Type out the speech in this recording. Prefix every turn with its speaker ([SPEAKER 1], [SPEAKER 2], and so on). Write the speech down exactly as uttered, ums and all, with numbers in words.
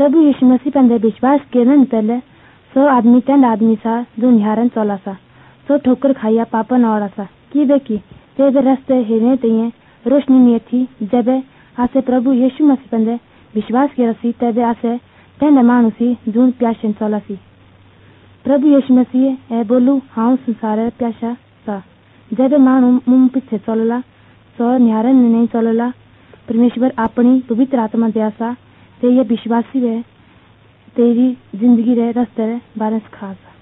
[SPEAKER 1] प्रभु यीशु मसीह पर विश्वास करने पहले सो आदमी चंद आदमी सा जो निहारन चला सा सो ठोकर खाइया पापन और सा की देखी तेरे रास्ते हिरने तय रोशनी नहीं थी। जब आसे प्रभु यीशु मसीह पर विश्वास किया सी तब आसे तेन मानुसी जून प्यासन चला सी। प्रभु यीशु मसीह ए बोलू हाँ संसार प्यासा सा। जब मानु मुंह पीछे चलला सो निहारन नहीं चलला परमेश्वर अपनी पवित्र आत्मा दिया सा ते ये विश्वासी वे तेरी जिंदगी रे रास्ते रे बारस खास।